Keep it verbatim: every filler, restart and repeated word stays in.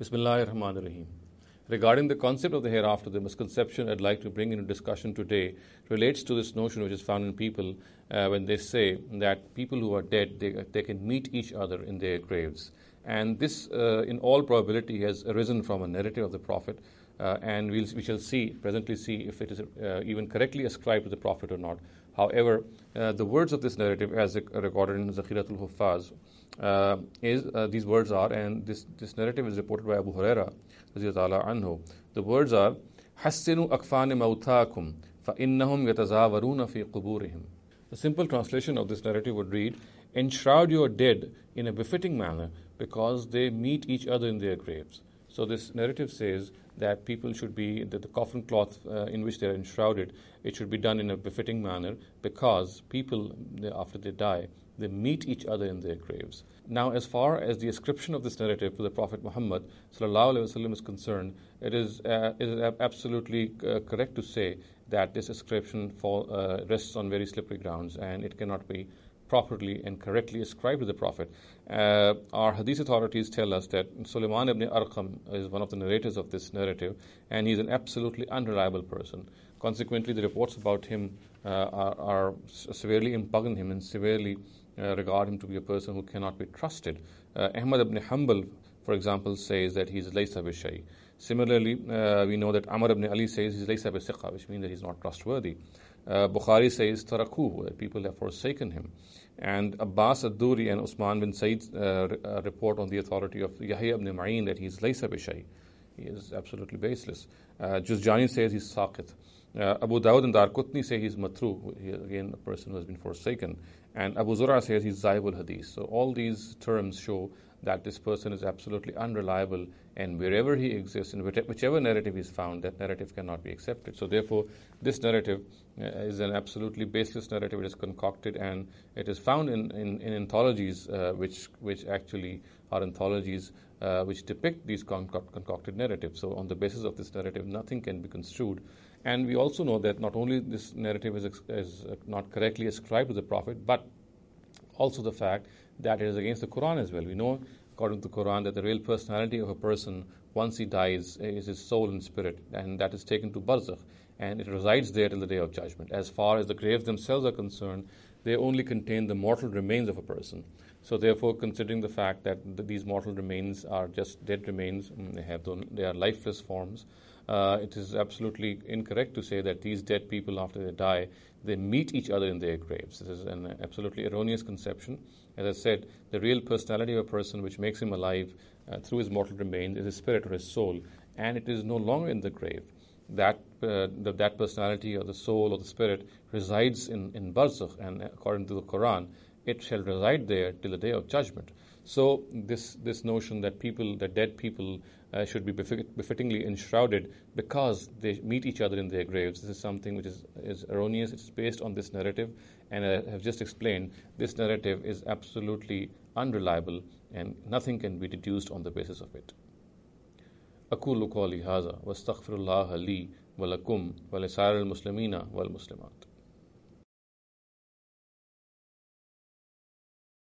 Bismillahir Rahmanir Rahim. Regarding the concept of the hereafter, the misconception I'd like to bring into discussion today relates to this notion which is found in people uh, when they say that people who are dead, they, they can meet each other in their graves. And this, uh, in all probability, has arisen from a narrative of the Prophet, uh, and we'll, we shall see, presently see if it is uh, even correctly ascribed to the Prophet or not. However, uh, the words of this narrative, as recorded in Zakhiratul Huffaz, uh, is uh, these words are, and this, this narrative is reported by Abu Huraira, anhu. The words are, "Hassinu akfan mautakum, fa innahum yatazawaruna fi quburihim." The simple translation of this narrative would read, "Enshroud your dead in a befitting manner, because they meet each other in their graves." So this narrative says that people should be, that the coffin cloth uh, in which they are enshrouded, it should be done in a befitting manner, because people, they, after they die, they meet each other in their graves. Now, as far as the ascription of this narrative to the Prophet Muhammad sallallahu alaihi wasallam is concerned, it is, uh, it is absolutely uh, correct to say that this ascription fall, uh, rests on very slippery grounds, and it cannot be properly and correctly ascribed to the Prophet. Uh, our hadith authorities tell us that Sulaiman ibn Arqam is one of the narrators of this narrative, and he's an absolutely unreliable person. Consequently, the reports about him uh, are, are severely impugn him and severely uh, regard him to be a person who cannot be trusted. Uh, Ahmad ibn Hanbal, for example, says that he's laysa bi shay. Similarly, uh, we know that Amr ibn Ali says he's laysa bi thiqa, which means that he's not trustworthy. Uh, Bukhari says tarakuhu, that people have forsaken him. And Abbas ad-Duri and Usman bin Said uh, uh, report on the authority of Yahya ibn Ma'in that he's laysa bi shay. He is absolutely baseless. Uh, Juzjani says he's saqit. Uh, Abu Dawud and Darqutni say he's matru, he is again a person who has been forsaken. And Abu Zura says he's zaibul hadith. So all these terms show that this person is absolutely unreliable, and wherever he exists, in whichever narrative is found, that narrative cannot be accepted. So therefore, this narrative uh, is an absolutely baseless narrative. It is concocted, and it is found in, in, in anthologies uh, which, which actually are anthologies uh, which depict these concoct, concocted narratives. So on the basis of this narrative, nothing can be construed. And we also know that not only this narrative is, is not correctly ascribed to the Prophet, but also the fact that it is against the Quran as well. We know, according to the Quran, that the real personality of a person, once he dies, is his soul and spirit, and that is taken to barzakh, and it resides there till the day of judgment. As far as the graves themselves are concerned, they only contain the mortal remains of a person. So therefore, considering the fact that the, these mortal remains are just dead remains, they have they are lifeless forms, uh, it is absolutely incorrect to say that these dead people, after they die, they meet each other in their graves. This is an absolutely erroneous conception. As I said, the real personality of a person which makes him alive uh, through his mortal remains is his spirit or his soul, and it is no longer in the grave. That uh, the, that personality or the soul or the spirit resides in, in barzakh, and according to the Quran, it shall reside there till the day of judgment. So this this notion that people, that dead people, uh, should be befit, befittingly enshrouded because they meet each other in their graves, this is something which is, is erroneous. It's based on this narrative, and I have just explained, this narrative is absolutely unreliable, and nothing can be deduced on the basis of it. أقول قولي هذا واستغفر الله لي ولكم ولسائر المسلمين والمسلمات.